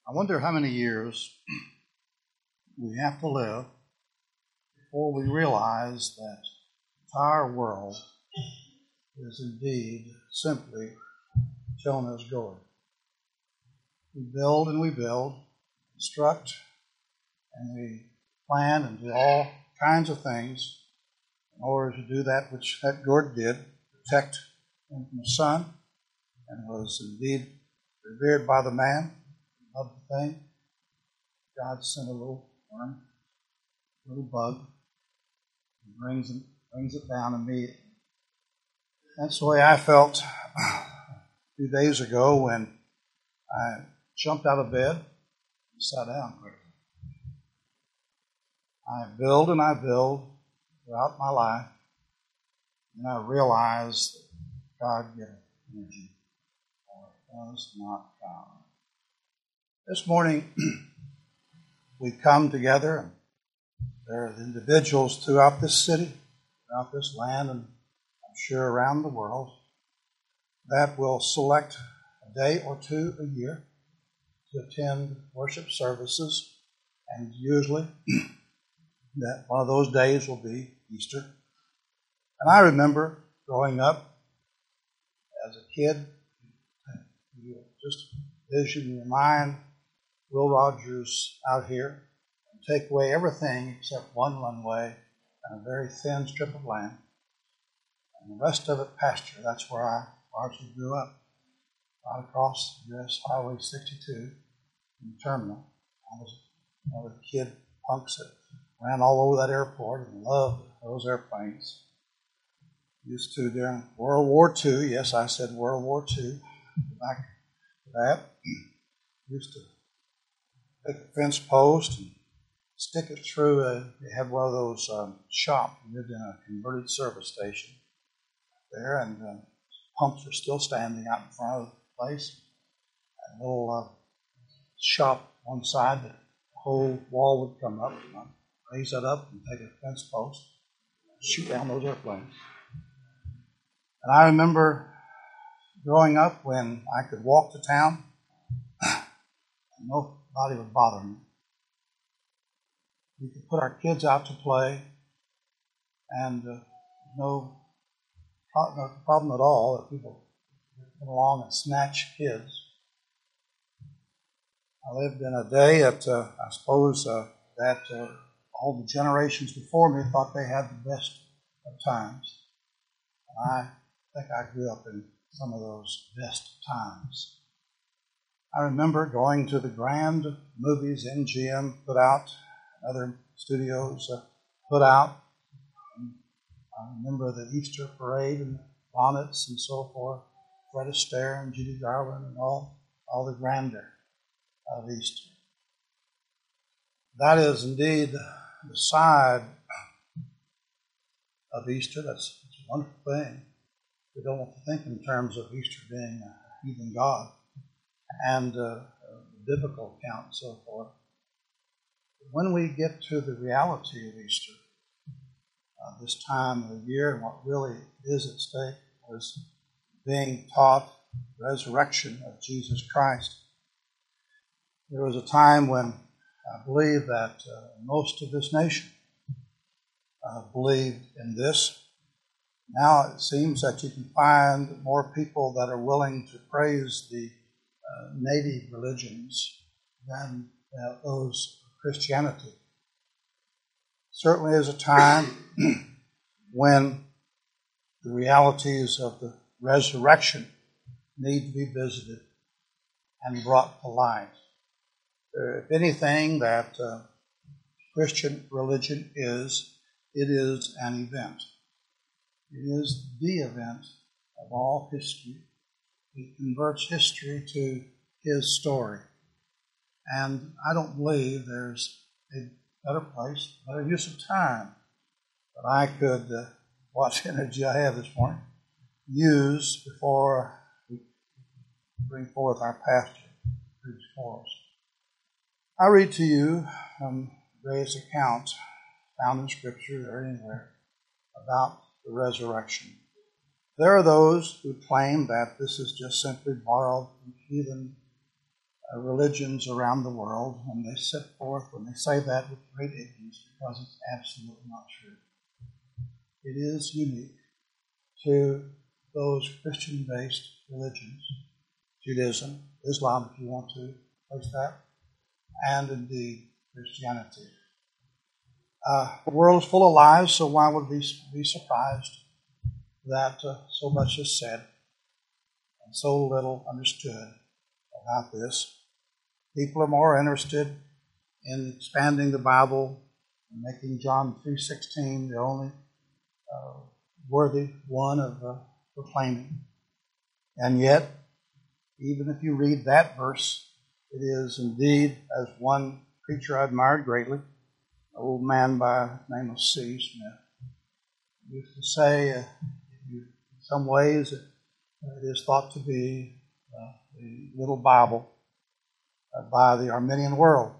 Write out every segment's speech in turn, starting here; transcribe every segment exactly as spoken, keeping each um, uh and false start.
I wonder how many years we have to live before we realize that the entire world is indeed simply Jonah's gourd. We build and we build, construct, and we plan and do all kinds of things in order to do that which that gourd did, protect him from the sun, and was indeed revered by the man. Loved the thing. God sent a little worm, a little bug, and brings it, brings it down immediately. That's the way I felt a few days ago when I jumped out of bed and sat down quickly. I build and I build throughout my life, and I realize that God gives energy, or it does not found. This morning, we come together, and there are individuals throughout this city, throughout this land, and I'm sure around the world, that will select a day or two a year to attend worship services, and usually that one of those days will be Easter. And I remember growing up as a kid, you just vision in your mind Will Rogers out here and take away everything except one runway and a very thin strip of land, and the rest of it pasture. That's where I largely grew up, right across U S Highway sixty-two in the terminal. I was one of the kid punks that ran all over that airport and loved those airplanes. Used to during World War Two, yes, I said World War Two, back to that, used to take a fence post and stick it through. A, they had one of those um, shops. We lived in a converted service station there, and uh, pumps are still standing out in front of the place. A little uh, shop one side, the whole wall would come up, and I'd raise that up and take a fence post, shoot down those airplanes. And I remember growing up when I could walk to town, and nobody would bother me. We could put our kids out to play, and uh, no, no problem at all that people would come along and snatch kids. I lived in a day that uh, I suppose uh, that uh, all the generations before me thought they had the best of times. And I think I grew up in some of those best times. I remember going to the grand movies M G M put out, other studios uh, put out. And I remember the Easter parade and bonnets and so forth, Fred Astaire and Judy Garland and all, all the grandeur of Easter. That is indeed the side of Easter. That's, that's a wonderful thing. We don't want to think in terms of Easter being a heathen god and uh, the biblical account and so forth. But when we get to the reality of Easter, uh, this time of the year, and what really is at stake was being taught the resurrection of Jesus Christ. There was a time when I believe that uh, most of this nation uh, believed in this. Now it seems that you can find more people that are willing to praise the uh, native religions than uh, those of Christianity. Certainly is a time when the realities of the resurrection need to be visited and brought to light. Uh, if anything that uh, Christian religion is, it is an event. It is the event of all history. It converts history to his story. And I don't believe there's a better place, better use of time that I could, uh, what energy I have this morning, use before we bring forth our pastor who's for us. I read to you um, various accounts found in Scripture or anywhere about the resurrection. There are those who claim that this is just simply borrowed from heathen uh, religions around the world, and they set forth when they say that with great ignorance because it's absolutely not true. It is unique to those Christian-based religions, Judaism, Islam, if you want to place that, and indeed Christianity. Uh, the world is full of lies, so why would we be surprised that uh, so much is said and so little understood about this? People are more interested in expanding the Bible and making John three sixteen the only uh, worthy one of uh, proclaiming. And yet, even if you read that verse, it is indeed, as one preacher I admired greatly, an old man by the name of C. Smith, used to say, uh, in some ways, it, it is thought to be uh, the little Bible uh, by the Arminian world.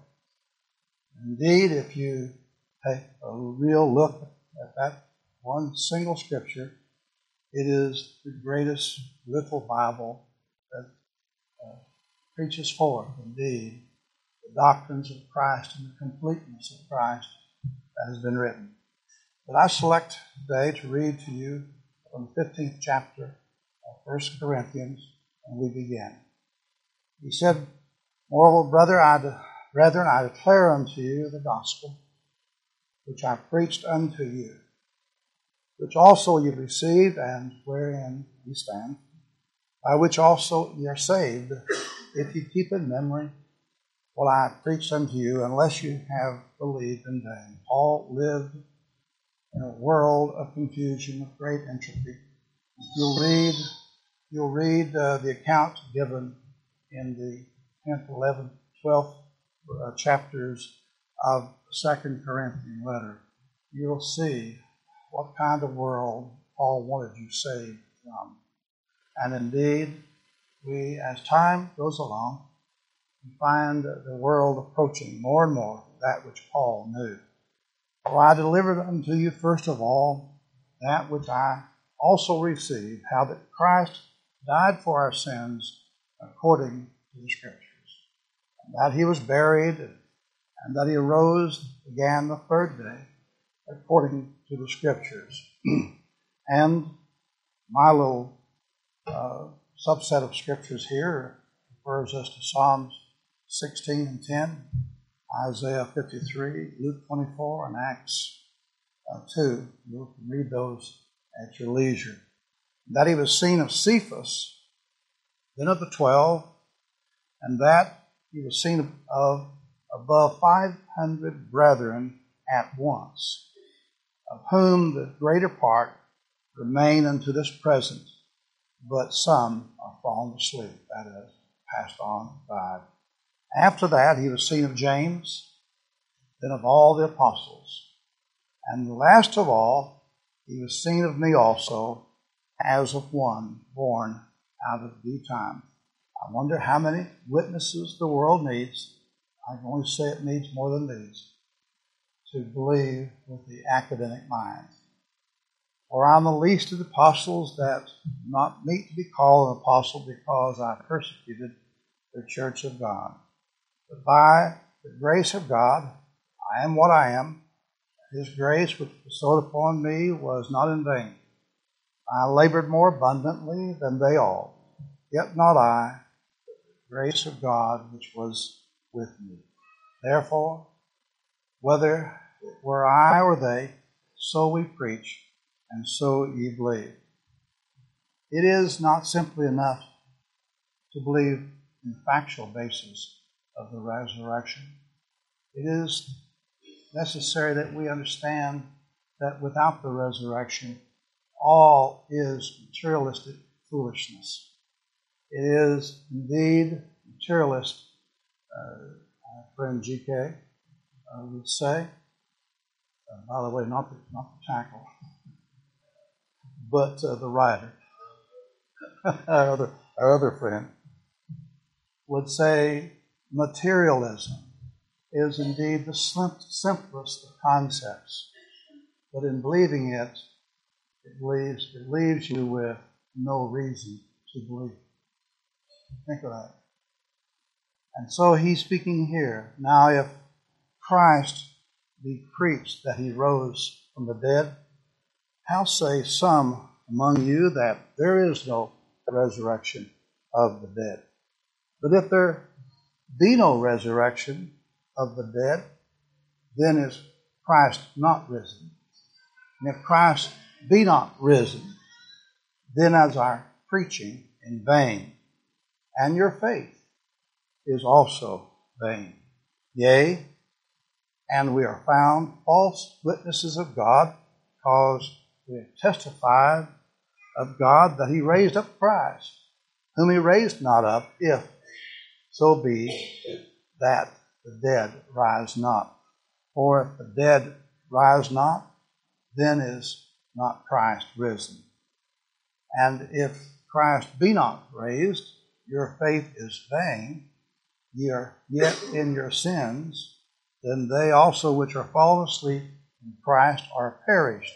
Indeed, if you take a real look at that one single scripture, it is the greatest little Bible that uh, preaches forth, indeed, the doctrines of Christ and the completeness of Christ that has been written. But I select today to read to you from the fifteenth chapter of First Corinthians, and we begin. He said, Moreover, brother, I de- brethren, I declare unto you the gospel which I preached unto you, which also you received, and wherein ye stand, by which also ye are saved, if you keep in memory what I preached unto you, unless you have believed in vain. Paul lived in a world of confusion, of great entropy. You'll read, you'll read uh, the account given in the tenth, eleventh, twelfth uh, chapters of the Second Corinthian letter. You'll see what kind of world Paul wanted you saved from. And indeed, we, as time goes along, we find the world approaching more and more that which Paul knew. For I delivered unto you first of all that which I also received, how that Christ died for our sins according to the Scriptures, and that he was buried, and that he arose again the third day according to the Scriptures. And my little uh, subset of Scriptures here refers us to Psalms sixteen and ten, Isaiah fifty-three, Luke twenty-four, and Acts uh, two. You can read those at your leisure. That he was seen of Cephas, then of the twelve, and that he was seen of above five hundred brethren at once, of whom the greater part remain unto this present, but some are fallen asleep, that is, passed on, died. After that, he was seen of James, then of all the apostles. And last of all, he was seen of me also, as of one born out of due time. I wonder how many witnesses the world needs. I can only say it needs more than these to believe with the academic mind. For I'm the least of the apostles, that not meet to be called an apostle, because I persecuted the church of God. But by the grace of God, I am what I am. His grace which was bestowed upon me was not in vain. I labored more abundantly than they all, yet not I, but the grace of God which was with me. Therefore, whether it were I or they, so we preach, and so ye believe. It is not simply enough to believe in the factual basis of the resurrection. It is necessary that we understand that without the resurrection, all is materialistic foolishness. It is indeed materialist, uh, our friend G K uh, would say. Uh, by the way, not the, not the tackle, but uh, the writer, our, other, our other friend, would say materialism is indeed the simplest of concepts. But in believing it, it leaves, it leaves you with no reason to believe. Think of that. And so he's speaking here. Now, if Christ be preached that he rose from the dead, how say some among you that there is no resurrection of the dead? But if there be no resurrection of the dead, then is Christ not risen? And if Christ be not risen, then is our preaching in vain, and your faith is also vain. Yea, and we are found false witnesses of God, because we have testified of God that he raised up Christ, whom he raised not up, if so be that the dead rise not. For if the dead rise not, then is not Christ risen. And if Christ be not raised, your faith is vain, ye are yet in your sins, then they also which are fallen asleep in Christ are perished.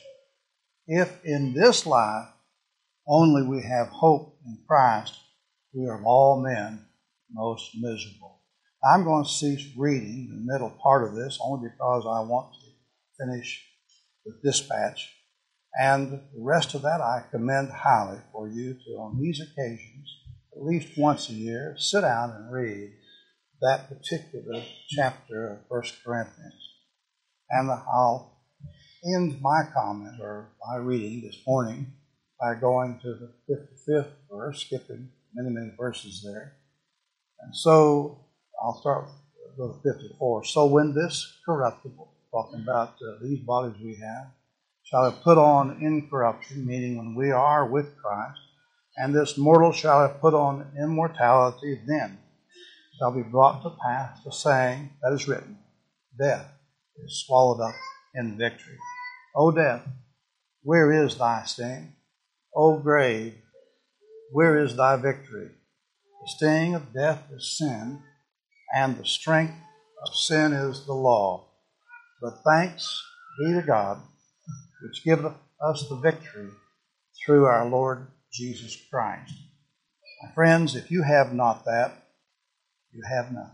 If in this life only we have hope in Christ, we are of all men most miserable. I'm going to cease reading the middle part of this only because I want to finish the dispatch. And the rest of that I commend highly for you to, on these occasions, at least once a year, sit down and read that particular chapter of First Corinthians. And I'll end my comment or my reading this morning by going to the fifty-fifth verse, skipping many, many verses there. And so I'll start with fifty-four. So when this corruptible, talking about uh, these bodies we have, shall have put on incorruption, meaning when we are with Christ, and this mortal shall have put on immortality, then shall be brought to pass the saying that is written, death is swallowed up in victory. O death, where is thy sting? O grave, where is thy victory? The sting of death is sin, and the strength of sin is the law. But thanks be to God, which giveth us the victory through our Lord Jesus Christ. My friends, if you have not that, you have nothing.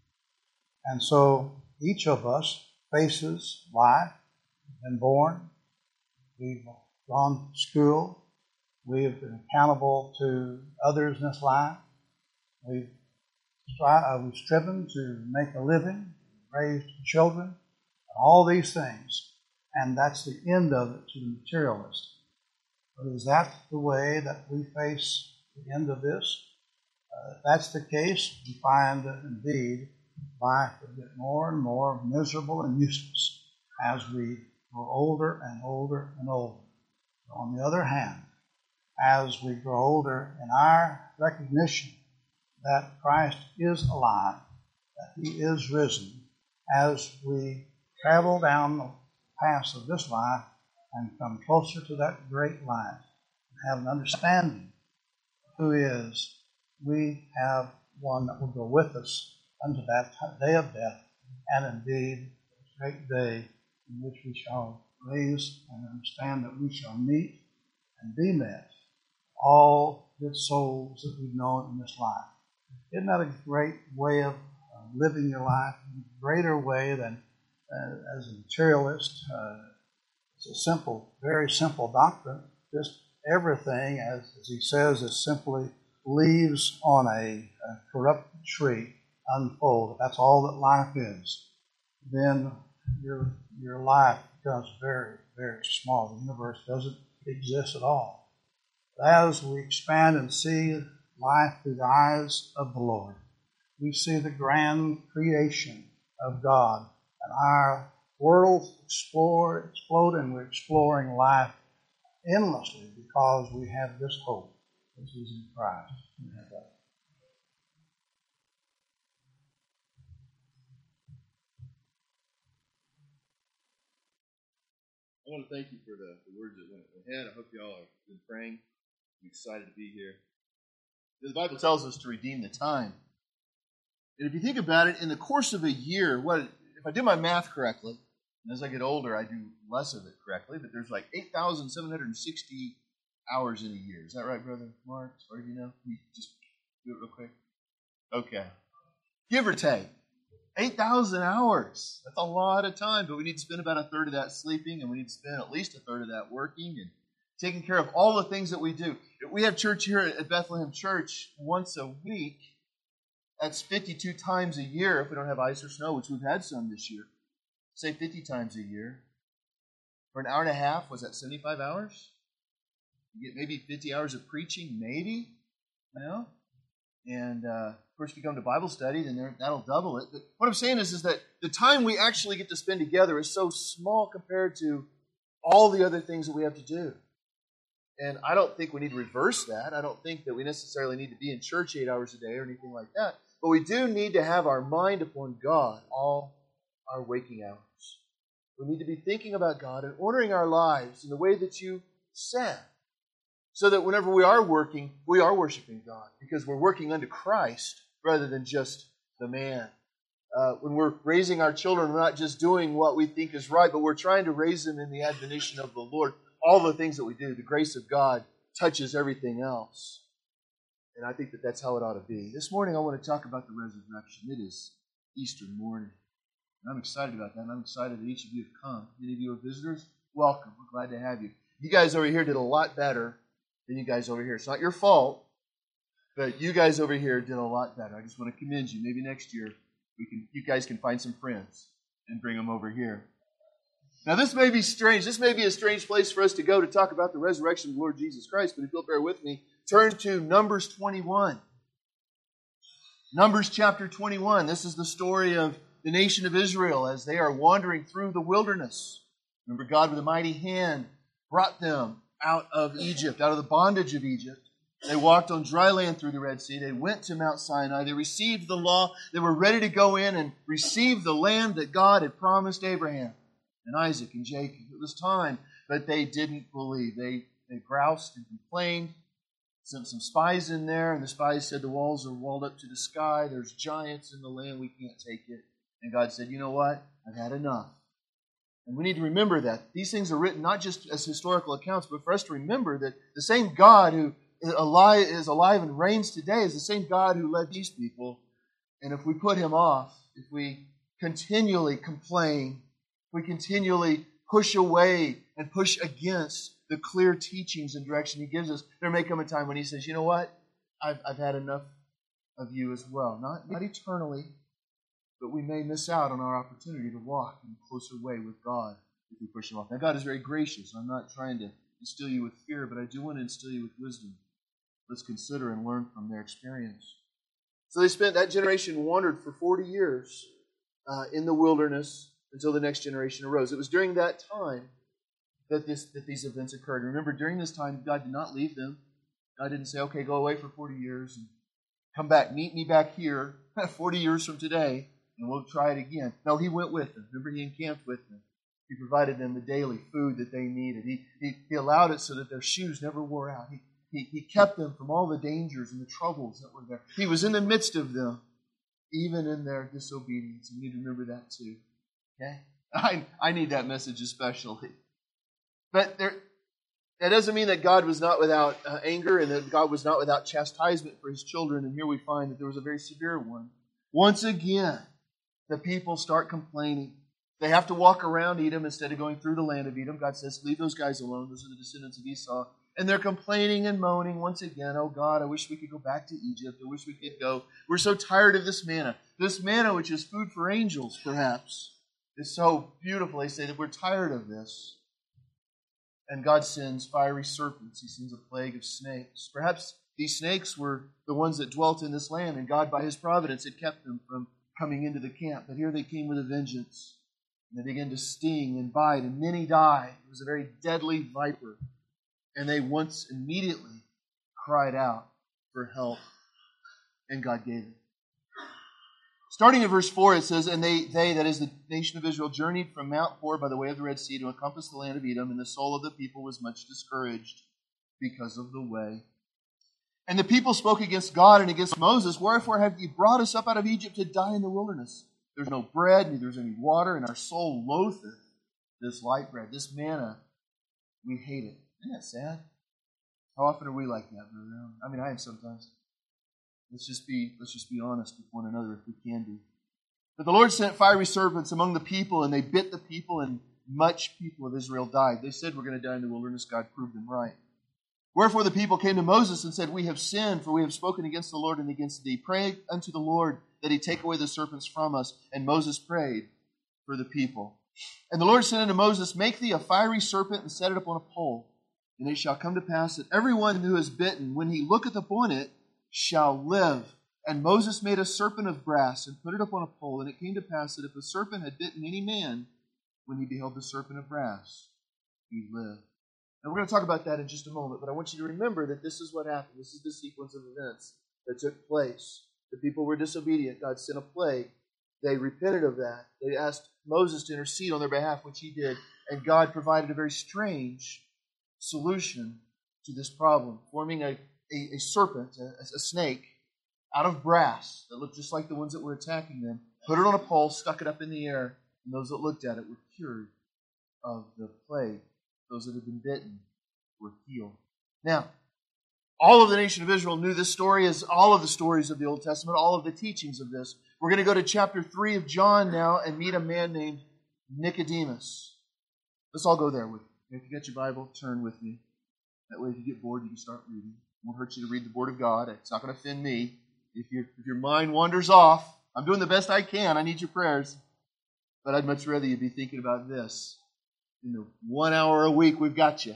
And so each of us faces life, been born, we've gone to school, we've been accountable to others in this life, we've, strive, uh, we've striven to make a living, raised children, all these things. And that's the end of it to the materialist. But is that the way that we face the end of this? Uh, if that's the case, we find that indeed life will get more and more miserable and useless as we grow older and older and older. But on the other hand, as we grow older in our recognition that Christ is alive, that he is risen, as we travel down the path of this life and come closer to that great life and have an understanding of who is, we have one that will go with us unto that day of death, and indeed a great day in which we shall raise and understand that we shall meet and be met all good souls that we've known in this life. Isn't that a great way of uh, living your life? A greater way than uh, as a materialist. Uh, it's a simple, very simple doctrine. Just everything, as, as he says, is simply leaves on a, a corrupted tree unfold. That's all that life is. Then your your life becomes very, very small. The universe doesn't exist at all. But as we expand and see life through the eyes of the Lord, we see the grand creation of God, and our worlds explore, explode, and we're exploring life endlessly because we have this hope, which is in Christ. We have that. I want to thank you for the, the words that went ahead. I hope you all have been praying. I'm excited to be here. The Bible tells us to redeem the time. And if you think about it, in the course of a year, what if I do my math correctly, and as I get older, I do less of it correctly, but there's like eight thousand seven hundred sixty hours in a year. Is that right, Brother Mark? Or do you know? Can you just do it real quick? Okay. give or take. eight thousand hours. That's a lot of time, but we need to spend about a third of that sleeping, and we need to spend at least a third of that working and taking care of all the things that we do. We have church here at Bethlehem Church once a week. That's fifty-two times a year if we don't have ice or snow, which we've had some this year. Say fifty times a year. For an hour and a half, was that seventy-five hours? You get maybe fifty hours of preaching, maybe. You know? And, uh, of course, if you come to Bible study, then there, that'll double it. But what I'm saying is, is that the time we actually get to spend together is so small compared to all the other things that we have to do. And I don't think we need to reverse that. I don't think that we necessarily need to be in church eight hours a day or anything like that. But we do need to have our mind upon God all our waking hours. We need to be thinking about God and ordering our lives in the way that you said, so that whenever we are working, we are worshiping God, because we're working unto Christ rather than just the man. Uh, when we're raising our children, we're not just doing what we think is right, but we're trying to raise them in the admonition of the Lord. All the things that we do, the grace of God touches everything else. And I think that that's how it ought to be. This morning I want to talk about the resurrection. It is Easter morning. And I'm excited about that, and I'm excited that each of you have come. Many of you are visitors. Welcome. We're glad to have you. You guys over here did a lot better than you guys over here. It's not your fault, but you guys over here did a lot better. I just want to commend you. Maybe next year we can, you guys can find some friends and bring them over here. Now, this may be strange. This may be a strange place for us to go to talk about the resurrection of the Lord Jesus Christ, but if you'll bear with me, turn to Numbers twenty-one. Numbers chapter twenty-one. This is the story of the nation of Israel as they are wandering through the wilderness. Remember, God with a mighty hand brought them out of Egypt, out of the bondage of Egypt. They walked on dry land through the Red Sea. They went to Mount Sinai. They received the law. They were ready to go in and receive the land that God had promised Abraham and Isaac and Jacob. It was time, but they didn't believe. They, they groused and complained, sent some spies in there, and the spies said the walls are walled up to the sky. There's giants in the land. We can't take it. And God said, you know what? I've had enough. And we need to remember that. These things are written not just as historical accounts, but for us to remember that the same God who is alive, is alive and reigns today is the same God who led these people. And if we put Him off, if we continually complain, we continually push away and push against the clear teachings and direction He gives us, there may come a time when He says, you know what? I've, I've had enough of you as well. Not, not eternally, but we may miss out on our opportunity to walk in a closer way with God if we push Him off. Now, God is very gracious. I'm not trying to instill you with fear, but I do want to instill you with wisdom. Let's consider and learn from their experience. So they spent, that generation wandered for forty years uh, in the wilderness until the next generation arose. It was during that time that, this, that these events occurred. Remember, during this time, God did not leave them. God didn't say, okay, go away for forty years and come back, meet me back here forty years from today, and we'll try it again. No, He went with them. Remember, He encamped with them. He provided them the daily food that they needed. He, he, he allowed it so that their shoes never wore out. He, he, he kept them from all the dangers and the troubles that were there. He was in the midst of them, even in their disobedience. You need to remember that too. Okay? I, I need that message especially. But there, that doesn't mean that God was not without uh, anger and that God was not without chastisement for His children. And here we find that there was a very severe one. Once again, the people start complaining. They have to walk around Edom instead of going through the land of Edom. God says, leave those guys alone. Those are the descendants of Esau. And they're complaining and moaning once again. Oh God, I wish we could go back to Egypt. I wish we could go. We're so tired of this manna. This manna, which is food for angels, perhaps, is so beautiful. They say that we're tired of this. And God sends fiery serpents. He sends a plague of snakes. Perhaps these snakes were the ones that dwelt in this land, and God, by His providence, had kept them from coming into the camp. But here they came with a vengeance. And they began to sting and bite, and many died. It was a very deadly viper. And they once immediately cried out for help, and God gave it. Starting in verse four, it says, And they, they, that is the nation of Israel, journeyed from Mount Hor by the way of the Red Sea to encompass the land of Edom, and the soul of the people was much discouraged because of the way. And the people spoke against God and against Moses, Wherefore have ye brought us up out of Egypt to die in the wilderness? There's no bread, neither is any water, and our soul loatheth this light bread. This manna, we hate it. Isn't that sad? How often are we like that, brother? I mean, I am sometimes. Let's just be, let's just be honest with one another if we can be. But the Lord sent fiery serpents among the people, and they bit the people, and much people of Israel died. They said, we're going to die in the wilderness. God proved them right. Wherefore the people came to Moses and said, we have sinned, for we have spoken against the Lord and against thee. Pray unto the Lord that he take away the serpents from us. And Moses prayed for the people. And the Lord said unto Moses, make thee a fiery serpent and set it upon a pole. And it shall come to pass that every one who is bitten, when he looketh upon it, shall live. And Moses made a serpent of brass and put it upon a pole. And it came to pass that if a serpent had bitten any man, when he beheld the serpent of brass, he lived. And we're going to talk about that in just a moment, but I want you to remember that this is what happened. This is the sequence of events that took place. The people were disobedient. God sent a plague. They repented of that. They asked Moses to intercede on their behalf, which he did, and God provided a very strange solution to this problem, forming a, a, a serpent, a, a snake, out of brass that looked just like the ones that were attacking them, put it on a pole, stuck it up in the air, and those that looked at it were cured of the plague. Those that had been bitten were healed. Now, all of the nation of Israel knew this story, as all of the stories of the Old Testament, all of the teachings of this. We're going to go to chapter three of John now and meet a man named Nicodemus. Let's all go there with me. If you got your Bible, turn with me. That way, if you get bored, you can start reading. It won't hurt you to read the Word of God. It's not going to offend me. If, you, if your mind wanders off, I'm doing the best I can. I need your prayers. But I'd much rather you be thinking about this. In the one hour a week we've got you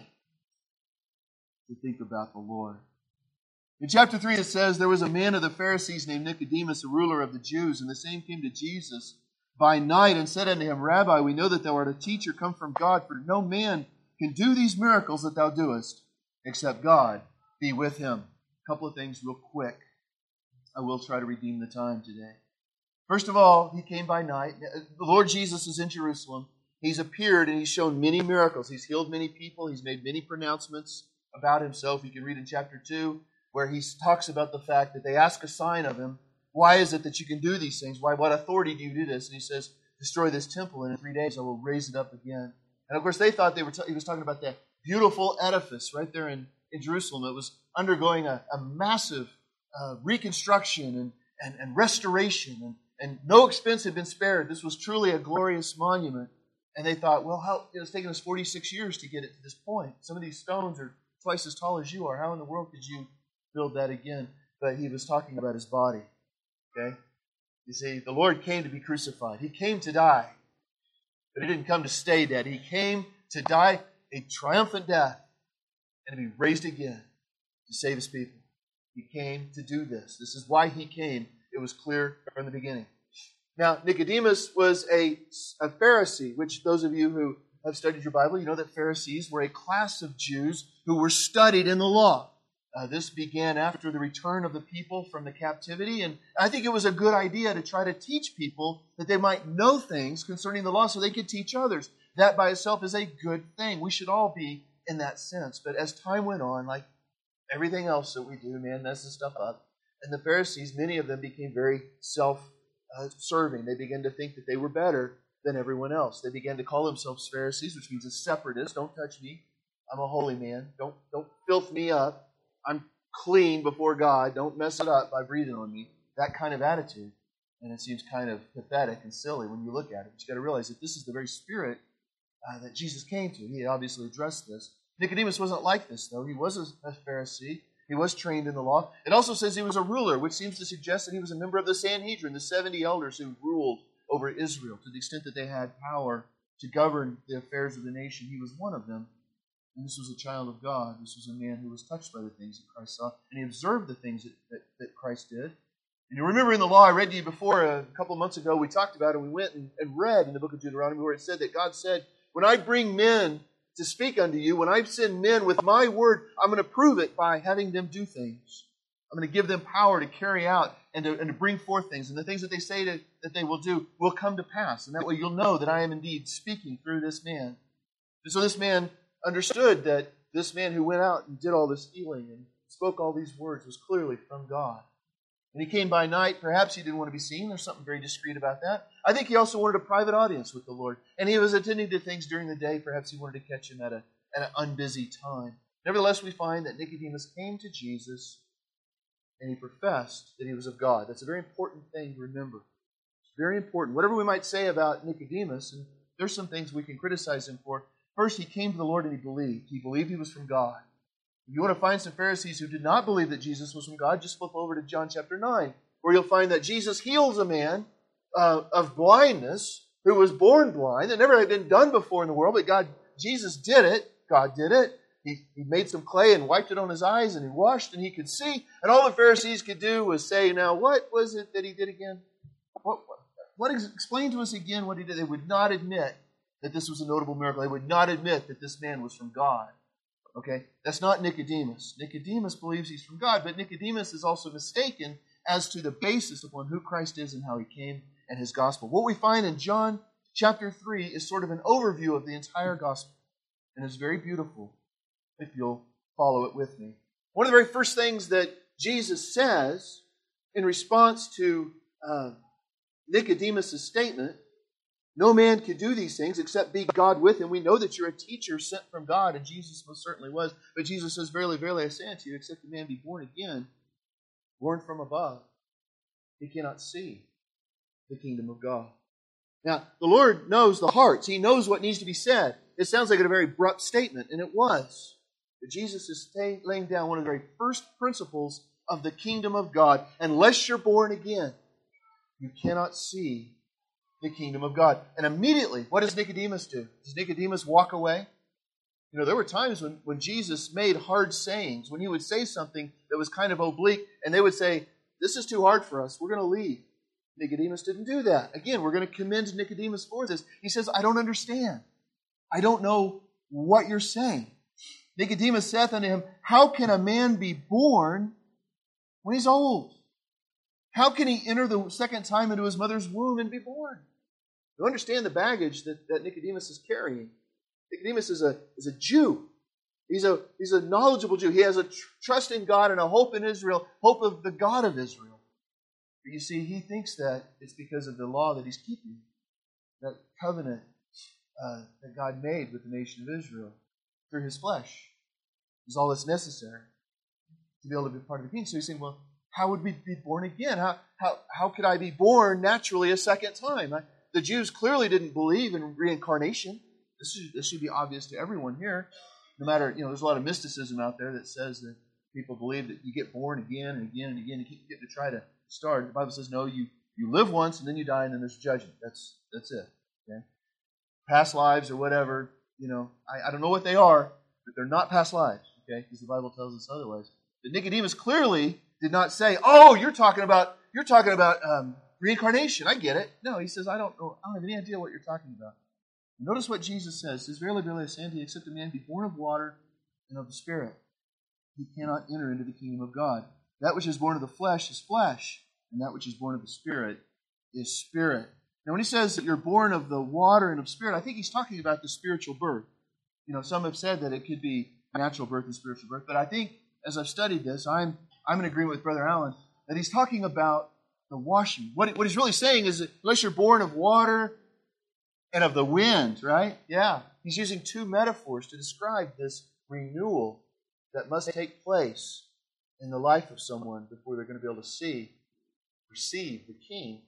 to think about the Lord. In chapter three it says, there was a man of the Pharisees named Nicodemus, a ruler of the Jews, and the same came to Jesus by night and said unto him, Rabbi, we know that thou art a teacher come from God, for no man can do these miracles that thou doest, except God be with him. A couple of things real quick. I will try to redeem the time today. First of all, he came by night. The Lord Jesus is in Jerusalem. He's appeared and he's shown many miracles. He's healed many people. He's made many pronouncements about himself. You can read in chapter two where he talks about the fact that they ask a sign of him. Why is it that you can do these things? Why? What authority do you do this? And he says, destroy this temple and in three days I will raise it up again. And of course they thought they were t- he was talking about that beautiful edifice right there in, in Jerusalem. It was undergoing a, a massive uh, reconstruction and, and, and restoration and, and no expense had been spared. This was truly a glorious monument. And they thought, well, how, it's taken us forty-six years to get it to this point. Some of these stones are twice as tall as you are. How in the world could you build that again? But he was talking about his body. Okay? You see, the Lord came to be crucified. He came to die. But he didn't come to stay dead. He came to die a triumphant death and to be raised again to save his people. He came to do this. This is why he came. It was clear from the beginning. Now, Nicodemus was a, a Pharisee, which those of you who have studied your Bible, you know that Pharisees were a class of Jews who were studied in the law. Uh, this began after the return of the people from the captivity, and I think it was a good idea to try to teach people that they might know things concerning the law so they could teach others. That by itself is a good thing. We should all be in that sense. But as time went on, like everything else that we do, man messes stuff up. And the Pharisees, many of them became very self Uh, serving. They began to think that they were better than everyone else. They began to call themselves Pharisees, which means a separatist. Don't touch me. I'm a holy man. Don't don't filth me up. I'm clean before God. Don't mess it up by breathing on me. That kind of attitude. And it seems kind of pathetic and silly when you look at it. But you've got to realize that this is the very spirit uh, that Jesus came to. He obviously addressed this. Nicodemus wasn't like this, though. He was a Pharisee. He was trained in the law. It also says he was a ruler, which seems to suggest that he was a member of the Sanhedrin, the seventy elders who ruled over Israel to the extent that they had power to govern the affairs of the nation. He was one of them. And this was a child of God. This was a man who was touched by the things that Christ saw. And he observed the things that, that, that Christ did. And you remember in the law, I read to you before, a couple of months ago, we talked about it, and we went and, and read in the book of Deuteronomy where it said that God said, when I bring men to speak unto you, when I send men with my word, I'm going to prove it by having them do things. I'm going to give them power to carry out and to, and to bring forth things. And the things that they say to, that they will do will come to pass. And that way you'll know that I am indeed speaking through this man. And so this man understood that this man who went out and did all this healing and spoke all these words was clearly from God. And he came by night. Perhaps he didn't want to be seen. There's something very discreet about that. I think he also wanted a private audience with the Lord. And he was attending to things during the day. Perhaps he wanted to catch him at, a, at an unbusy time. Nevertheless, we find that Nicodemus came to Jesus and he professed that he was of God. That's a very important thing to remember. It's very important. Whatever we might say about Nicodemus, and there's some things we can criticize him for. First, he came to the Lord and he believed. He believed he was from God. If you want to find some Pharisees who did not believe that Jesus was from God, just flip over to John chapter nine, where you'll find that Jesus heals a man uh, of blindness who was born blind. That never had been done before in the world, but God, Jesus did it. God did it. He, he made some clay and wiped it on his eyes, and he washed, and he could see. And all the Pharisees could do was say, now, what was it that he did again? What, what, what explain to us again what he did. They would not admit that this was a notable miracle. They would not admit that this man was from God. Okay? That's not Nicodemus. Nicodemus believes he's from God, but Nicodemus is also mistaken as to the basis upon who Christ is and how he came and his gospel. What we find in John chapter three is sort of an overview of the entire gospel, and it's very beautiful if you'll follow it with me. One of the very first things that Jesus says in response to uh, Nicodemus' statement, no man could do these things except be God with him. We know that you're a teacher sent from God, and Jesus most certainly was. But Jesus says, verily, verily, I say unto you, except a man be born again, born from above, he cannot see the kingdom of God. Now, the Lord knows the hearts. He knows what needs to be said. It sounds like a very abrupt statement, and it was. But Jesus is laying down one of the very first principles of the kingdom of God. Unless you're born again, you cannot see the kingdom of God. And immediately, what does Nicodemus do? Does Nicodemus walk away? You know, there were times when, when Jesus made hard sayings, when he would say something that was kind of oblique, and they would say, this is too hard for us, we're going to leave. Nicodemus didn't do that. Again, we're going to commend Nicodemus for this. He says, I don't understand. I don't know what you're saying. Nicodemus saith unto him, how can a man be born when he's old? How can he enter the second time into his mother's womb and be born? You understand the baggage that, that Nicodemus is carrying. Nicodemus is a, is a Jew. He's a, he's a knowledgeable Jew. He has a tr- trust in God and a hope in Israel, hope of the God of Israel. But you see, he thinks that it's because of the law that he's keeping, that covenant uh, that God made with the nation of Israel through his flesh is all that's necessary to be able to be part of the kingdom. So he's saying, well, how would we be born again? How, how, how could I be born naturally a second time? I, the Jews clearly didn't believe in reincarnation. This should, this should be obvious to everyone here. No matter, you know, there's a lot of mysticism out there that says that people believe that you get born again and again and again. You keep getting to try to start. The Bible says, no, you, you live once and then you die and then there's judgment. That's that's it. Okay? Past lives or whatever, you know, I, I don't know what they are, but they're not past lives, okay? Because the Bible tells us otherwise. But Nicodemus clearly did not say, oh, you're talking about you're talking about um, reincarnation. I get it. No, he says, I don't know. I don't have any idea what you're talking about. Notice what Jesus says. He says, verily, verily, I say unto you, except a man be born of water and of the Spirit, he cannot enter into the kingdom of God. That which is born of the flesh is flesh, and that which is born of the Spirit is spirit. Now, when he says that you're born of the water and of Spirit, I think he's talking about the spiritual birth. You know, some have said that it could be natural birth and spiritual birth, but I think as I've studied this, I'm I'm in agreement with Brother Allen that he's talking about the washing. What, what he's really saying is that unless you're born of water and of the wind, right? Yeah. He's using two metaphors to describe this renewal that must take place in the life of someone before they're going to be able to see, perceive the King.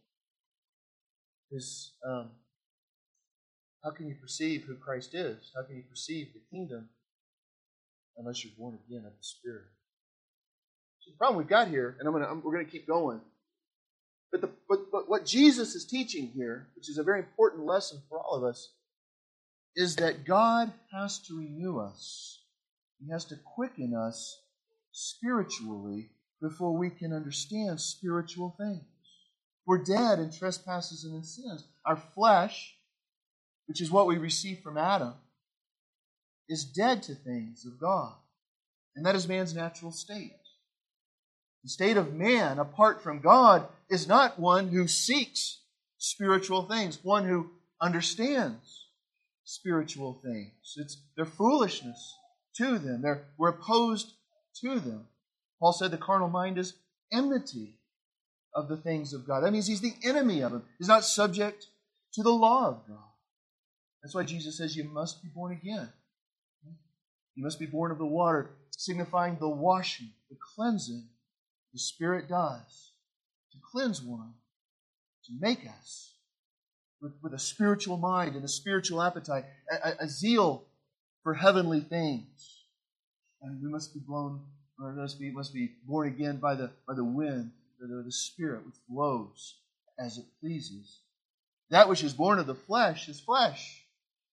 Is um, how can you perceive who Christ is? How can you perceive the kingdom unless you're born again of the Spirit? So the problem we've got here, and I'm gonna, I'm, we're going to keep going, but, the, but, but what Jesus is teaching here, which is a very important lesson for all of us, is that God has to renew us. He has to quicken us spiritually before we can understand spiritual things. We're dead in trespasses and in sins. Our flesh, which is what we received from Adam, is dead to things of God. And that is man's natural state. The state of man, apart from God, is not one who seeks spiritual things, one who understands spiritual things. It's their foolishness to them. They're, we're opposed to them. Paul said the carnal mind is enmity of the things of God. That means he's the enemy of them. He's not subject to the law of God. That's why Jesus says you must be born again. You must be born of the water, signifying the washing, the cleansing the Spirit does to cleanse one, to make us with, with a spiritual mind and a spiritual appetite, a, a, a zeal for heavenly things. And we must be blown, or must be, must be born again by the, by the wind, or the, the Spirit, which blows as it pleases. That which is born of the flesh is flesh.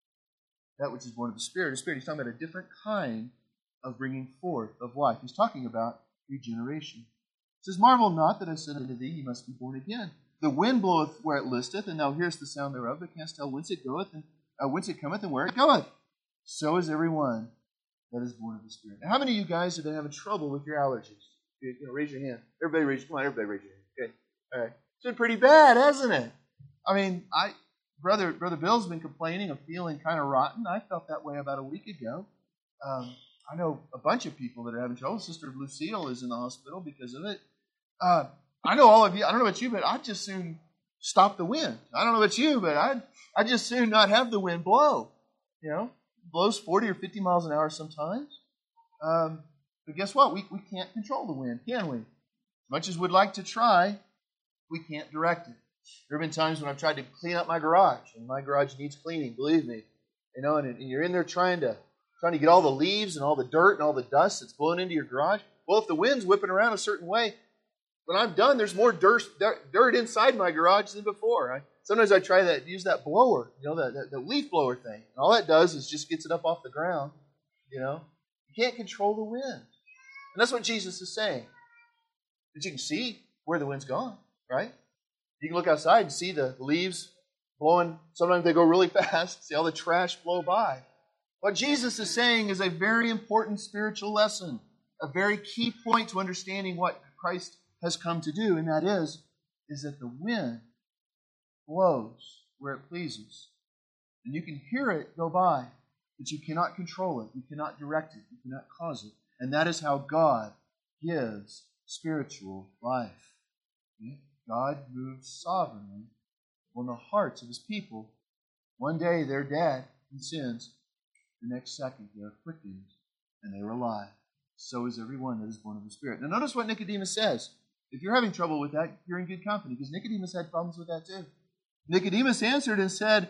That which is born of the Spirit is spirit. He's talking about a different kind of bringing forth of life. He's talking about regeneration. He says, Marvel not that I said unto thee, ye must be born again. The wind bloweth where it listeth, and thou hearest the sound thereof, but canst tell whence it goeth, and uh, whence it cometh, and where it goeth. So is every one that is born of the Spirit. Now, how many of you guys have been having trouble with your allergies? You know, raise your hand. Everybody raise. Come on, everybody raise your hand. Okay, all right. It's been pretty bad, hasn't it? I mean, I brother brother Bill's been complaining of feeling kind of rotten. I felt that way about a week ago. Um, I know a bunch of people that are having trouble. Sister Lucille is in the hospital because of it. Uh, I know all of you. I don't know about you, but I'd just soon stop the wind. I don't know about you, but I'd I'd just soon not have the wind blow. You know, it blows forty or fifty miles an hour sometimes. Um, but guess what? We we can't control the wind, can we? As much as we'd like to try, we can't direct it. There have been times when I've tried to clean up my garage, and my garage needs cleaning, believe me. You know, and, and you're in there trying to trying to get all the leaves and all the dirt and all the dust that's blowing into your garage. Well, if the wind's whipping around a certain way, when I'm done, there's more dirt, dirt inside my garage than before. I, sometimes I try to use that blower, you know, that, that, that leaf blower thing. And all that does is just gets it up off the ground, you know. You can't control the wind. And that's what Jesus is saying. But you can see where the wind's gone, right? You can look outside and see the leaves blowing. Sometimes they go really fast. See all the trash blow by. What Jesus is saying is a very important spiritual lesson, a very key point to understanding what Christ has come to do, and that is, is that the wind blows where it pleases. And you can hear it go by, but you cannot control it. You cannot direct it. You cannot cause it. And that is how God gives spiritual life. God moves sovereignly on the hearts of His people. One day they're dead in sins. The next second they're quickened and they are alive. So is everyone that is born of the Spirit. Now notice what Nicodemus says. If you're having trouble with that, you're in good company, because Nicodemus had problems with that too. Nicodemus answered and said,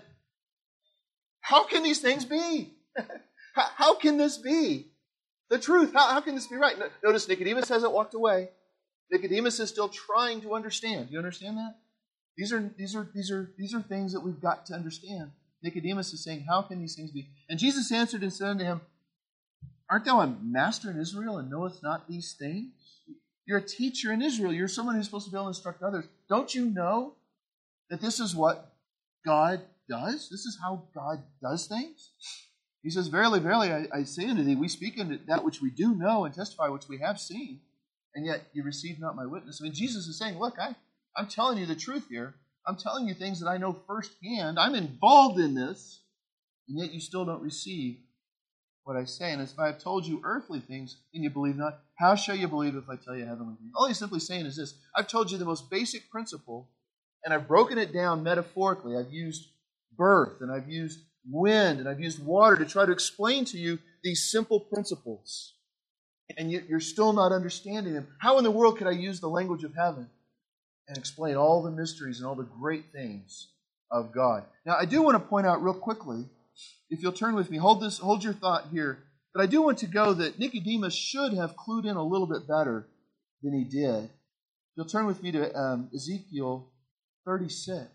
how can these things be? how, how can this be? The truth, how, how can this be right? Notice Nicodemus hasn't walked away. Nicodemus is still trying to understand. Do you understand that? These are, these are, these are, these are things that we've got to understand. Nicodemus is saying, how can these things be? And Jesus answered and said unto him, art thou a master in Israel and knowest not these things? You're a teacher in Israel. You're someone who's supposed to be able to instruct others. Don't you know that this is what God does? This is how God does things? He says, verily, verily, I, I say unto thee, we speak unto that which we do know and testify which we have seen, and yet you receive not my witness. I mean, Jesus is saying, look, I, I'm telling you the truth here. I'm telling you things that I know firsthand. I'm involved in this, and yet you still don't receive what I say. And if I have told you earthly things and you believe not, how shall you believe if I tell you heavenly things? All he's simply saying is this. I've told you the most basic principle, and I've broken it down metaphorically. I've used birth, and I've used wind, and I've used water to try to explain to you these simple principles. And yet you're still not understanding them. How in the world could I use the language of heaven and explain all the mysteries and all the great things of God? Now, I do want to point out real quickly, if you'll turn with me, hold this, hold your thought here. But I do want to go that Nicodemus should have clued in a little bit better than he did. If you'll turn with me to um, Ezekiel thirty-six.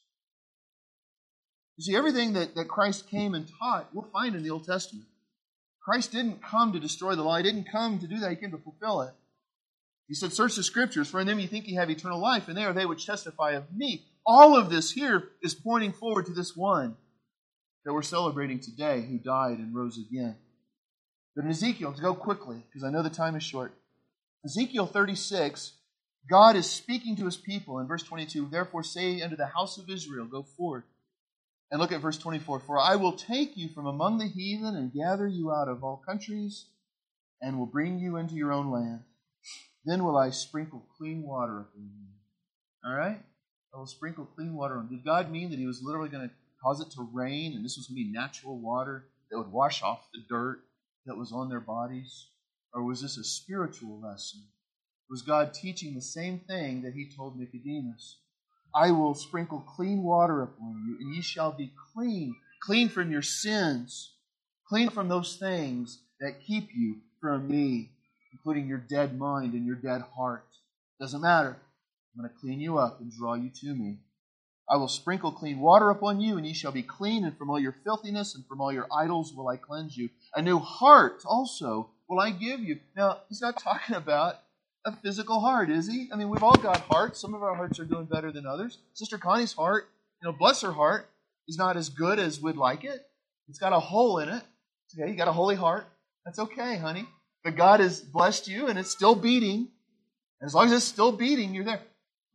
You see, everything that, that Christ came and taught, we'll find in the Old Testament. Christ didn't come to destroy the law. He didn't come to do that. He came to fulfill it. He said, search the Scriptures, for in them you think you have eternal life, and they are they which testify of me. All of this here is pointing forward to this one that we're celebrating today, who died and rose again. But in Ezekiel, to go quickly, because I know the time is short, Ezekiel thirty-six, God is speaking to His people in verse twenty-two, therefore say unto the house of Israel, go forth. And look at verse twenty-four, for I will take you from among the heathen and gather you out of all countries and will bring you into your own land. Then will I sprinkle clean water upon you. All right? I will sprinkle clean water on you. Did God mean that He was literally going to cause it to rain and this was going to be natural water that would wash off the dirt that was on their bodies? Or was this a spiritual lesson was God teaching the same thing that he told Nicodemus. I will sprinkle clean water upon you, and ye shall be clean, clean from your sins, clean from those things that keep you from me, including your dead mind and your dead heart. Doesn't matter. I'm going to clean you up and draw you to me. I will sprinkle clean water upon you, and ye shall be clean, and from all your filthiness and from all your idols will I cleanse you. A new heart also will I give you. Now, he's not talking about a physical heart, is he? I mean, we've all got hearts. Some of our hearts are doing better than others. Sister Connie's heart, you know, bless her heart, is not as good as we'd like it. It's got a hole in it. Okay, you got a holy heart. That's okay, honey. But God has blessed you, and it's still beating. And as long as it's still beating, you're there.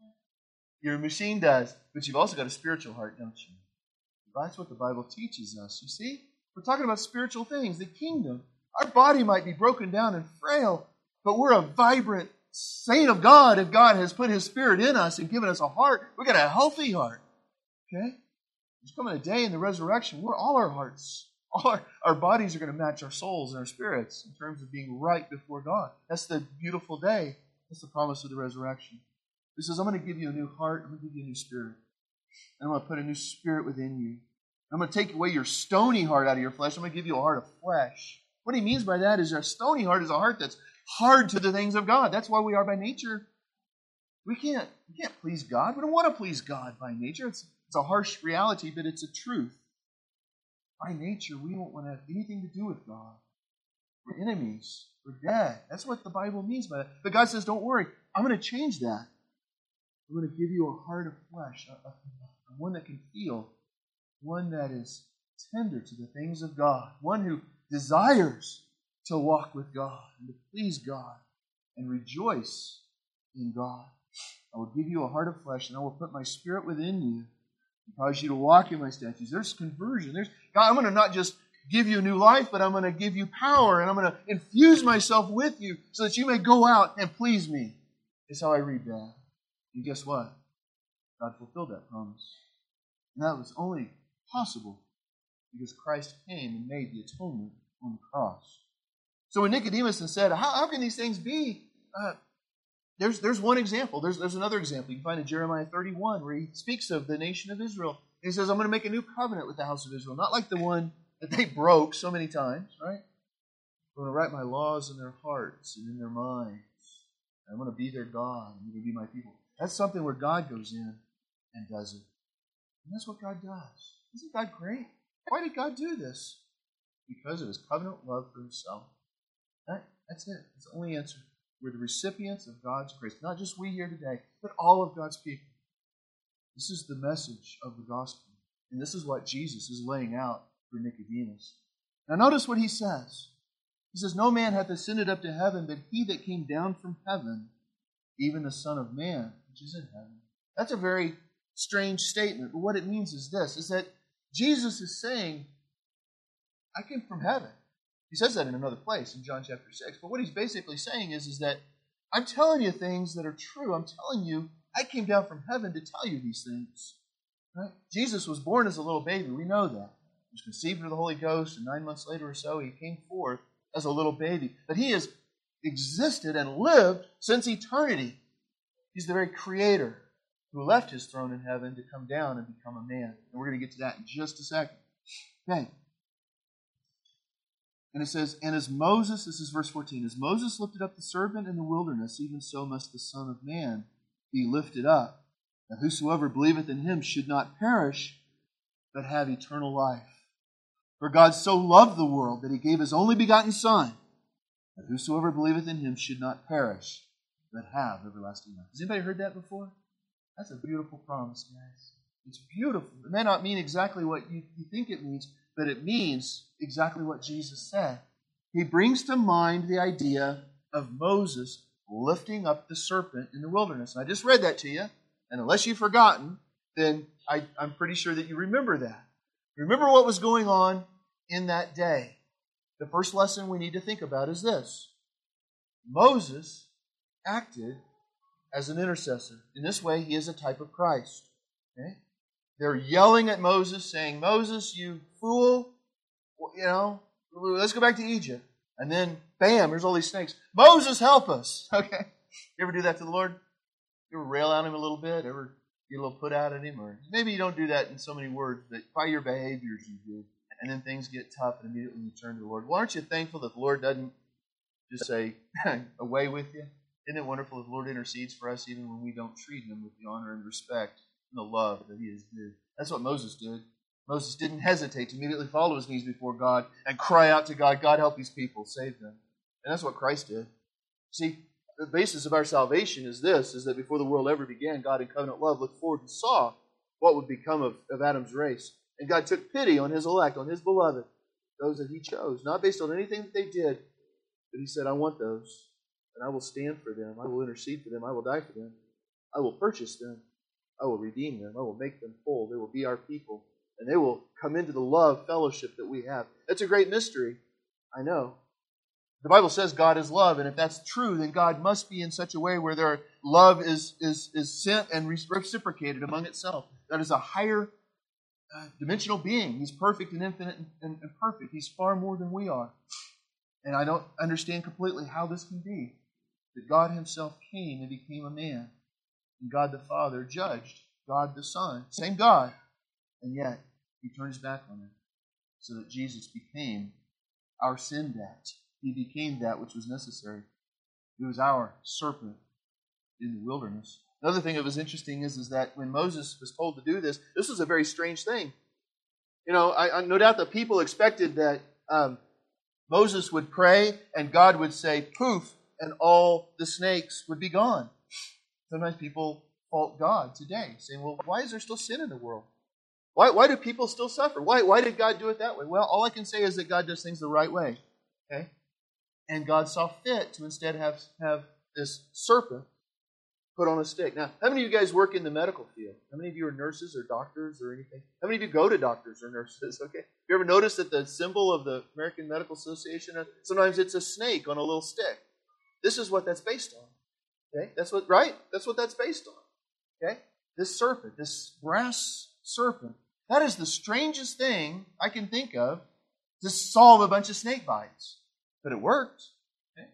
Your machine does. But you've also got a spiritual heart, don't you? That's what the Bible teaches us. You see? We're talking about spiritual things, the kingdom. Our body might be broken down and frail, but we're a vibrant saint of God if God has put His Spirit in us and given us a heart. We've got a healthy heart. Okay? There's coming a day in the resurrection where all our hearts, all our, our bodies are going to match our souls and our spirits in terms of being right before God. That's the beautiful day. That's the promise of the resurrection. He says, I'm going to give you a new heart. I'm going to give you a new spirit. And I'm going to put a new spirit within you. I'm going to take away your stony heart out of your flesh. I'm going to give you a heart of flesh. What he means by that is a stony heart is a heart that's hard to the things of God. That's why we are by nature. We can't, we can't please God. We don't want to please God by nature. It's, it's a harsh reality, but it's a truth. By nature, we don't want to have anything to do with God. We're enemies. We're dead. That's what the Bible means by that. But God says, don't worry. I'm going to change that. I'm going to give you a heart of flesh, a, a, a one that can feel, one that is tender to the things of God, one who desires to walk with God and to please God and rejoice in God. I will give you a heart of flesh, and I will put my spirit within you and cause you to walk in my statutes. There's conversion. There's God, I'm going to not just give you new life, but I'm going to give you power, and I'm going to infuse myself with you so that you may go out and please me. Is how I read that. And guess what? God fulfilled that promise. And that was only possible because Christ came and made the atonement on the cross. So when Nicodemus said, how, how can these things be? Uh, there's, there's one example. There's, there's another example. You can find in Jeremiah thirty-one where he speaks of the nation of Israel. He says, I'm going to make a new covenant with the house of Israel. Not like the one that they broke so many times, right? I'm going to write my laws in their hearts and in their minds. I'm going to be their God, and they're going to be my people. That's something where God goes in and does it. And that's what God does. Isn't God great? Why did God do this? Because of His covenant love for Himself. That, that's it. That's the only answer. We're the recipients of God's grace. Not just we here today, but all of God's people. This is the message of the gospel. And this is what Jesus is laying out for Nicodemus. Now notice what he says. He says, no man hath ascended up to heaven, but he that came down from heaven, even the Son of Man, which is in heaven. That's a very strange statement, but what it means is this, is that Jesus is saying, I came from heaven. He says that in another place, in John chapter six, but what he's basically saying is, is that I'm telling you things that are true. I'm telling you, I came down from heaven to tell you these things. Right? Jesus was born as a little baby. We know that. He was conceived of the Holy Ghost, and nine months later or so, he came forth as a little baby. But he has existed and lived since eternity. He's the very creator who left his throne in heaven to come down and become a man. And we're going to get to that in just a second. Okay. And it says, and as Moses, this is verse fourteen, as Moses lifted up the serpent in the wilderness, even so must the Son of Man be lifted up, that whosoever believeth in him should not perish, but have eternal life. For God so loved the world that he gave his only begotten Son, that whosoever believeth in him should not perish, but have everlasting life. Has anybody heard that before? That's a beautiful promise, guys. It's beautiful. It may not mean exactly what you, you think it means, but it means exactly what Jesus said. He brings to mind the idea of Moses lifting up the serpent in the wilderness. And I just read that to you, and unless you've forgotten, then I, I'm pretty sure that you remember that. Remember what was going on in that day. The first lesson we need to think about is this. Moses acted as an intercessor. In this way, he is a type of Christ. Okay? They're yelling at Moses, saying, Moses, you fool, you know, let's go back to Egypt. And then, bam, there's all these snakes. Moses, help us. Okay? You ever do that to the Lord? You ever rail on Him a little bit? Ever get a little put out at Him? Or maybe you don't do that in so many words, but by your behaviors you do. And then things get tough and immediately you turn to the Lord. Well, aren't you thankful that the Lord doesn't just say, away with you? Isn't it wonderful that the Lord intercedes for us even when we don't treat Him with the honor and respect and the love that He is due? That's what Moses did. Moses didn't hesitate to immediately fall to his knees before God and cry out to God, God, help these people, save them. And that's what Christ did. See, the basis of our salvation is this, is that before the world ever began, God in covenant love looked forward and saw what would become of, of Adam's race. And God took pity on His elect, on His beloved, those that He chose, not based on anything that they did, but He said, I want those. And I will stand for them. I will intercede for them. I will die for them. I will purchase them. I will redeem them. I will make them whole. They will be our people. And they will come into the love fellowship that we have. That's a great mystery. I know. The Bible says God is love. And if that's true, then God must be in such a way where their love is, is, is sent and reciprocated among itself. That is a higher uh, dimensional being. He's perfect and infinite and, and perfect. He's far more than we are. And I don't understand completely how this can be. That God Himself came and became a man. And God the Father judged God the Son. Same God. And yet, He turned His back on Him. So that Jesus became our sin debt. He became that which was necessary. He was our serpent in the wilderness. Another thing that was interesting is, is that when Moses was told to do this, this was a very strange thing. You know, I, I no doubt the people expected that um, Moses would pray and God would say, poof, and all the snakes would be gone. Sometimes people fault God today, saying, well, why is there still sin in the world? Why, why do people still suffer? Why, why did God do it that way? Well, all I can say is that God does things the right way. Okay? And God saw fit to instead have, have this serpent put on a stick. Now, how many of you guys work in the medical field? How many of you are nurses or doctors or anything? How many of you go to doctors or nurses? Okay. Have you ever noticed that the symbol of the American Medical Association, sometimes it's a snake on a little stick? This is what that's based on. Okay? That's what, right? That's what that's based on. Okay? This serpent, this brass serpent, that is the strangest thing I can think of to solve a bunch of snake bites. But it worked. Okay?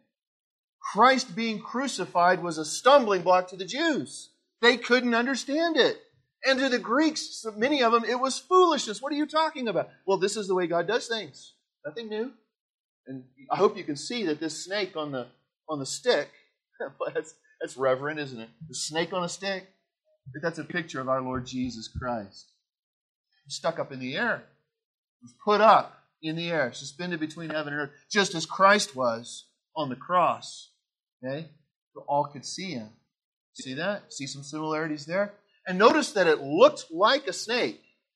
Christ being crucified was a stumbling block to the Jews. They couldn't understand it. And to the Greeks, many of them, it was foolishness. What are you talking about? Well, this is the way God does things. Nothing new. And I hope you can see that this snake on the on the stick, that's, that's reverent, isn't it? The snake on a stick, that's a picture of our Lord Jesus Christ. He's stuck up in the air. He's put up in the air, suspended between heaven and earth, just as Christ was on the cross. Okay? So all could see Him. See that? See some similarities there? And notice that it looked like a snake.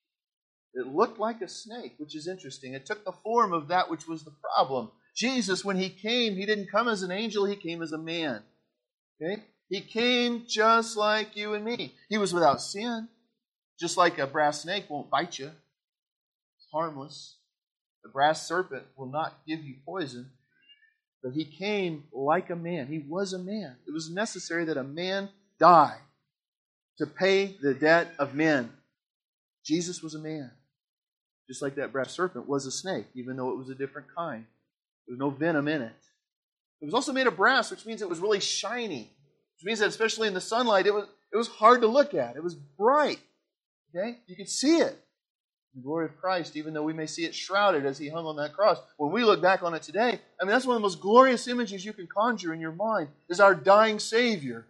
It looked like a snake, which is interesting. It took the form of that which was the problem. Jesus, when He came, He didn't come as an angel, He came as a man. Okay? He came just like you and me. He was without sin. Just like a brass snake won't bite you. It's harmless. The brass serpent will not give you poison. But He came like a man. He was a man. It was necessary that a man die to pay the debt of men. Jesus was a man. Just like that brass serpent was a snake, even though it was a different kind. There was no venom in it. It was also made of brass, which means it was really shiny. Which means that especially in the sunlight, it was, it was hard to look at. It was bright. Okay? You could see it. The glory of Christ, even though we may see it shrouded as He hung on that cross. When we look back on it today, I mean, that's one of the most glorious images you can conjure in your mind, is our dying Savior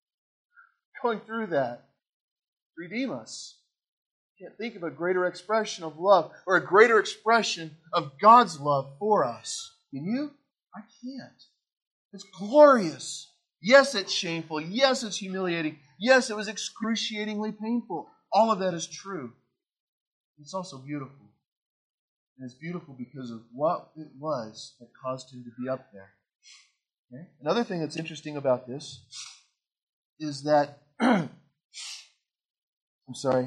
going through that to redeem us. You can't think of a greater expression of love or a greater expression of God's love for us. Can you? I can't. It's glorious. Yes, it's shameful. Yes, it's humiliating. Yes, it was excruciatingly painful. All of that is true. It's also beautiful. And it's beautiful because of what it was that caused Him to be up there. Okay? Another thing that's interesting about this is that, I'm sorry,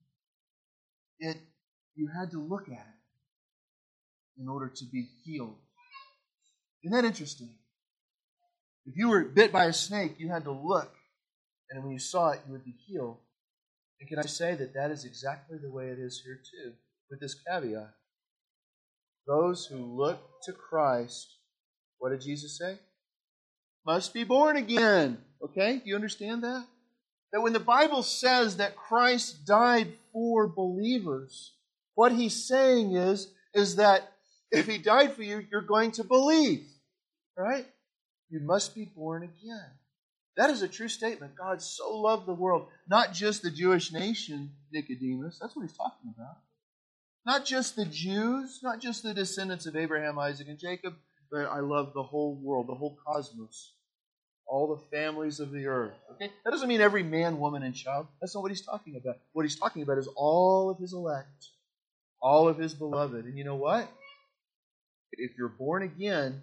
it you had to look at it in order to be healed. Isn't that interesting? If you were bit by a snake, you had to look, and when you saw it, you would be healed. And can I say that that is exactly the way it is here too, with this caveat. Those who look to Christ, what did Jesus say? must be born again. Okay? Do you understand that? That when the Bible says that Christ died for believers, what he's saying is, is that if he died for you, you're going to believe. Right? You must be born again. That is a true statement. God so loved the world, not just the Jewish nation, Nicodemus. That's what he's talking about. Not just the Jews, not just the descendants of Abraham, Isaac, and Jacob, but I love the whole world, the whole cosmos, all the families of the earth. Okay? That doesn't mean every man, woman, and child. That's not what he's talking about. What he's talking about is all of his elect, all of his beloved. And you know what? If you're born again,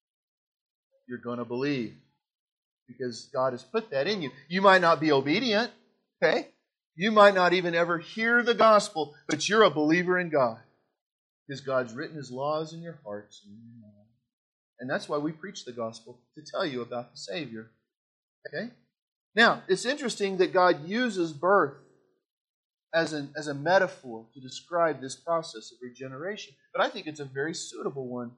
you're going to believe. Because God has put that in you. You might not be obedient, okay? You might not even ever hear the gospel, but you're a believer in God. Because God's written His laws in your hearts and in your mind. And that's why we preach the gospel, to tell you about the Savior. Okay? Now, it's interesting that God uses birth as, an, as a metaphor to describe this process of regeneration. But I think it's a very suitable one.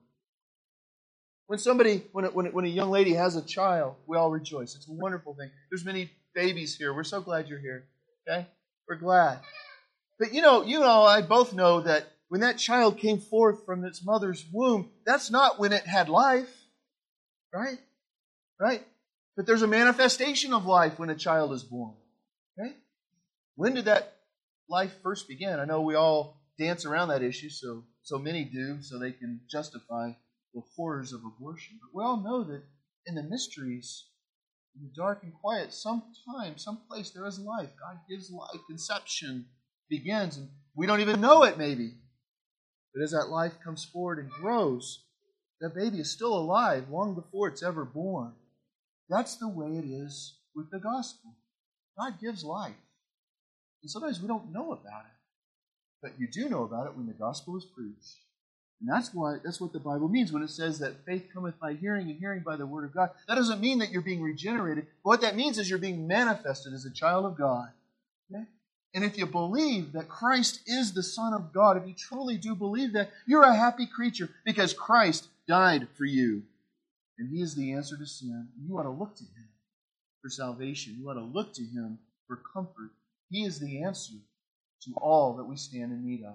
When somebody, when a, when, a, when a young lady has a child, we all rejoice. It's a wonderful thing. There's many babies here. We're so glad you're here. Okay? We're glad. But you know, you and I both know that when that child came forth from its mother's womb, that's not when it had life. Right? Right? But there's a manifestation of life when a child is born. Okay? When did that life first begin? I know we all dance around that issue, so so many do, so they can justify the horrors of abortion. But we all know that in the mysteries, in the dark and quiet, sometime, someplace there is life. God gives life. Conception begins, and we don't even know it maybe. But as that life comes forward and grows, that baby is still alive long before it's ever born. That's the way it is with the gospel. God gives life. And sometimes we don't know about it. But you do know about it when the gospel is preached. And that's why that's what the Bible means when it says that faith cometh by hearing and hearing by the word of God. That doesn't mean that you're being regenerated. But what that means is you're being manifested as a child of God. Okay? And if you believe that Christ is the Son of God, if you truly do believe that, you're a happy creature because Christ died for you. And He is the answer to sin. You ought to look to Him for salvation. You ought to look to Him for comfort. He is the answer to all that we stand in need of.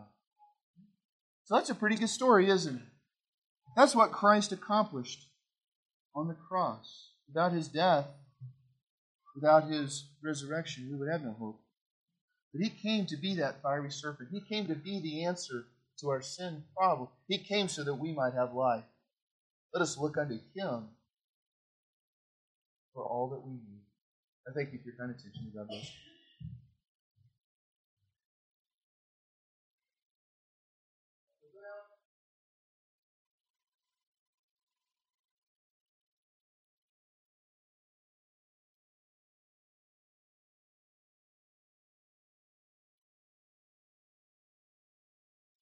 So that's a pretty good story, isn't it? That's what Christ accomplished on the cross. Without His death, without His resurrection, we would have no hope. But He came to be that fiery serpent. He came to be the answer to our sin problem. He came so that we might have life. Let us look unto Him for all that we need. I thank you for your kind attention. God bless you.